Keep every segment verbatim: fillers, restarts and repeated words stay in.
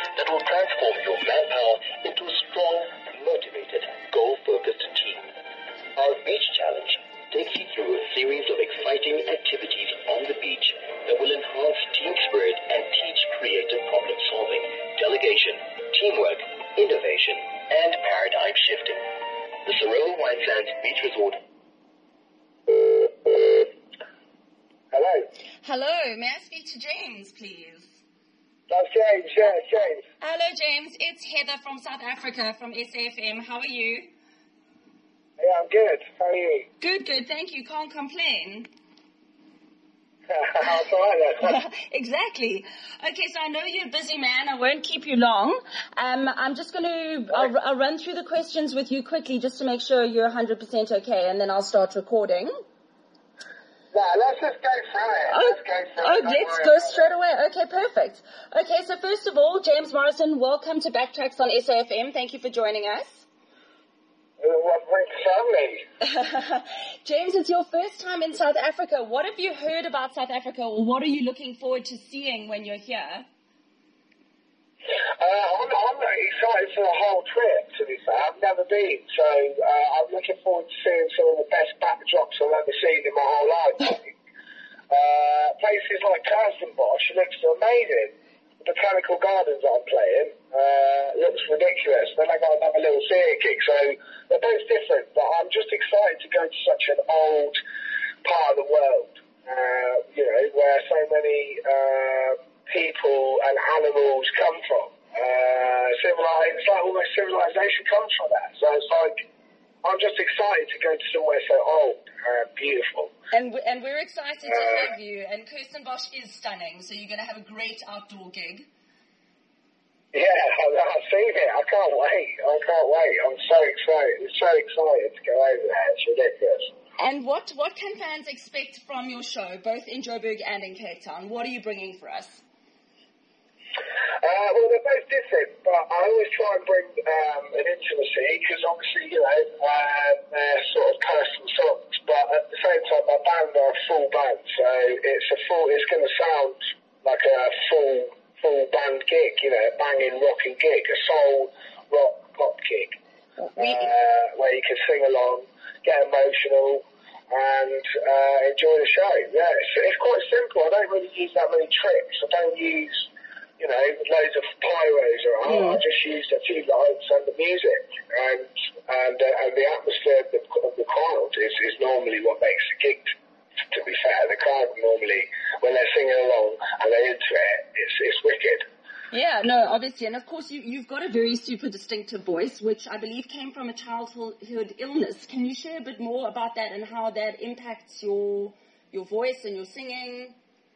that will transform your manpower into a strong, motivated, goal-focused team. Our Beach Challenge takes you through a series of exciting activities on the beach that will enhance team spirit and teach creative problem solving, delegation, teamwork, innovation, and paradigm shifting. The Sorrel Winelands Beach Resort. Hello. Hello, may I speak to James, please? That's James, yeah, James. Hello, James. It's Heather from South Africa, from S A F M. How are you? Yeah, I'm good. How are you? Good, good. Thank you. Can't complain. That's all right, then. Exactly. Okay, so I know you're a busy man. I won't keep you long. Um, I'm just going to, I'll, I'll run through the questions with you quickly just to make sure you're one hundred percent okay, and then I'll start recording. No, let's just go through it. Oh, let's go through oh it. Don't let's worry go about straight it. away. Okay, perfect. Okay, so first of all, James Morrison, welcome to Backtracks on S A F M. Thank you for joining us. What brings family? James, it's your first time in South Africa. What have you heard about South Africa, or what are you looking forward to seeing when you're here? Uh, I'm, I'm excited for the whole trip, to be fair. I've never been, so uh, I'm looking forward to seeing some of the best backdrops I've ever seen in my whole life, I think. Uh, places like Kirstenbosch looks amazing. The Botanical Gardens that I'm playing uh, looks ridiculous. Then I got another little theatre gig, so they're both different, but I'm just excited to go to such an old part of the world, uh, you know, where so many uh, people and animals come from. Uh, civili- it's like almost civilization comes from that. So it's like, I'm just excited to go to somewhere so old and beautiful. And we- and we're excited to Uh, have you. And Kirstenbosch is stunning, so you're going to have a great outdoor gig. Yeah, I've seen it. I can't wait. I can't wait. I'm so excited. I'm so excited to go over there. It's ridiculous. And what, what can fans expect from your show, both in Joburg and in Cape Town? What are you bringing for us? Uh, well, they're both different, but I always try and bring um, an intimacy because obviously, you know, uh, they're sort of personal songs, but at the same time, my band are a full band, so it's a full. It's going to sound like a full, full band gig, you know, a banging rocking gig, a soul rock pop gig, We, uh, where you can sing along, get emotional, and uh, enjoy the show. Yeah, it's, it's quite simple. I don't really use that many tricks. I don't use, you know, loads of pyros around. Mm. I just use a few lights and the music, and and uh, and the atmosphere of the, of the crowd is, is normally what makes the gig. To be fair, the crowd normally, when they're singing along and they're into it, it's it's wicked. yeah, no, obviously. And of course, you, you've got a very super distinctive voice, which I believe came from a childhood illness. Can you share a bit more about that and how that impacts your your voice and your singing?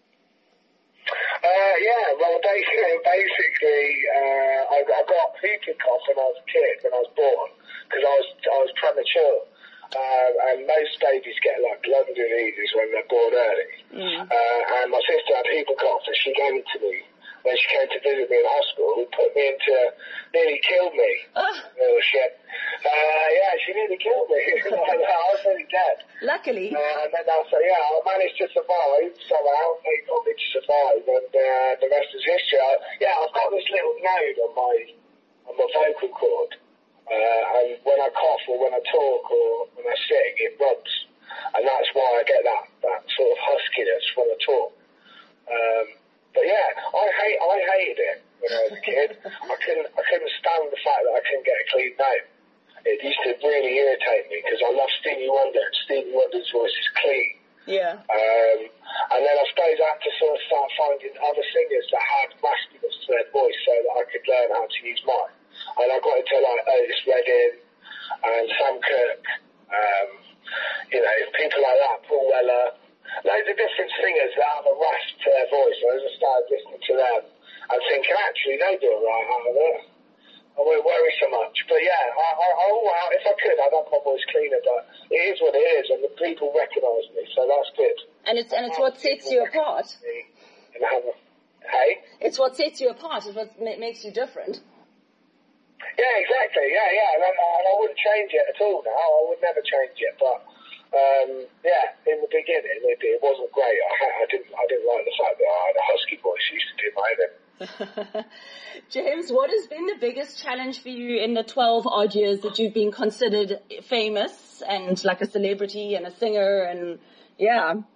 Uh, yeah, well, basically, basically uh, I, I got whooping cough when I was a kid, when I was born, because I was I was premature. Uh, and most babies get like lung diseases when they're born early. Mm. Uh, and my sister had whooping cough, and she gave it to me when she came to visit me in hospital. Put me into, nearly killed me. Oh, Little shit. Uh, yeah, she nearly killed me. I was nearly dead. luckily. Uh, and then I said, yeah, I managed to survive somehow. They got me to survive, and uh, the rest is history. I, yeah, I've got this little node on my on my vocal cord, uh, and when I cough or when I talk or when I sing, it rubs, and that's why I get that that sort of huskiness when I talk. Um, but yeah, I hate I hated it when I was a kid. I couldn't I couldn't stand the fact that I couldn't get a clean name. It used to really irritate me because I love Stevie Wonder, and Stevie Wonder's voice is clean. Yeah. Um, and then I suppose I had to sort of start finding other singers that had raspiness to their voice so that I could learn how to use mine. And I got into like Otis Redding and Sam Cooke, um, you know, people like that, Paul Weller, loads of different singers that have a rasp to their voice. And I just started listening to them and thinking, actually, they do it right out of there. I won't worry so much. But yeah, I, I, I, I, if I could, I'd have my voice cleaner, but it is what it is, and the people recognise me, so that's good. And it's and it's what sets you apart. And have a, hey? It's what sets you apart. It's what ma- makes you different. Yeah, exactly. Yeah, yeah. And I, and I wouldn't change it at all now. I would never change it. But um, yeah, in the beginning, it, it wasn't great. I, I didn't. I didn't like the fact that I had a husky voice. Used to do my own. James, what has been the biggest challenge for you in the twelve odd years that you've been considered famous and like a celebrity and a singer and yeah? Um,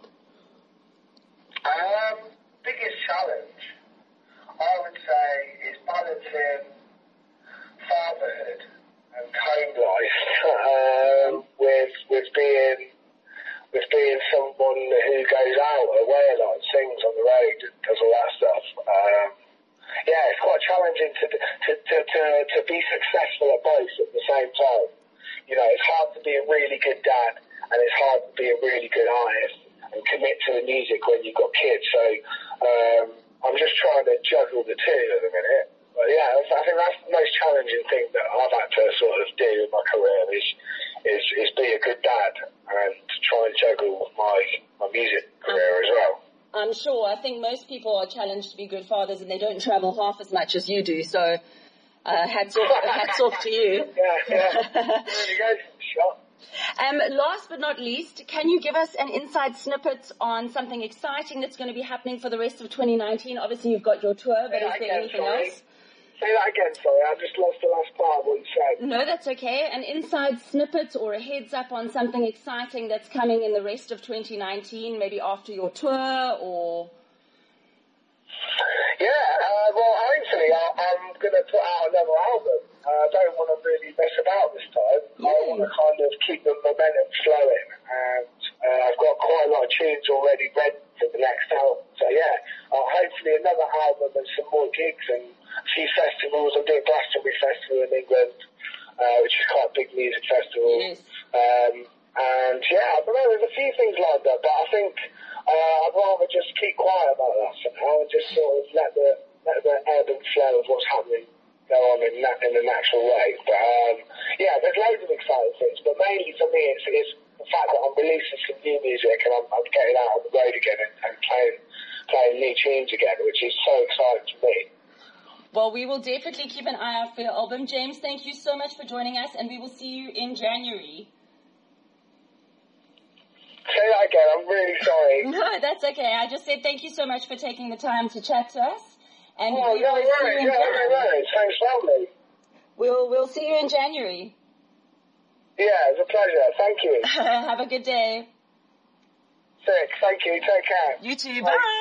biggest challenge, I would say, is balancing fatherhood and home life um, with with being with being someone who goes out away a lot, sings on the road, and does all that stuff. Um, yeah, it's quite challenging to to, to to to be successful at both at the same time. You know, it's hard to be a really good dad, and it's hard to be a really good artist and commit to the music when you've got kids. So um, I'm just trying to juggle the two at the minute. But yeah, I think that's the most challenging thing that I've had to sort of do in my career is is, is be a good dad and try and juggle my my music career as well. I'm sure. I think most people are challenged to be good fathers and they don't travel half as much as you do. So uh, hats off, hats off to you. Yeah, yeah. There you go. Sure. Um, last but not least, can you give us an inside snippet on something exciting that's going to be happening for the rest of twenty nineteen? Obviously, you've got your tour, but Say is that there again, anything sorry. else? Say that again, sorry. I just lost the last part of what you said. No, that's okay. An inside snippet or a heads up on something exciting that's coming in the rest of twenty nineteen, maybe after your tour or... Yeah, uh, well, hopefully I, I'm going to put out another album. Uh, I don't want to really mess about this time. Yay. I want to kind of keep the momentum flowing, and uh, I've got quite a lot of tunes already ready for the next album. So yeah, uh, hopefully another album and some more gigs and a few festivals. I'm doing Glastonbury Festival in England, uh, which is quite a big music festival. Yes. Um, and yeah, I don't know, there's a few things lined up, but I think uh, I'd rather just keep quiet about that for now and just sort of let the let the ebb and flow of what's happening go on in that in a natural way. But um, yeah, there's loads of exciting things, but mainly for me it's, it's the fact that I'm releasing some new music and I'm, I'm getting out on the road again and, and playing playing new tunes again, which is so exciting to me. Well, we will definitely keep an eye out for your album. James, thank you so much for joining us, and we will see you in January. Say that again, I'm really sorry. No, that's okay. I just said thank you so much for taking the time to chat to us. And Oh, we no will see you worries, in no, no January. worries. Thanks, lovely. We'll, we'll see you in January. Yeah, it's a pleasure. Thank you. Have a good day. Sick. Thank you. Take care. You too. Bye. Bye.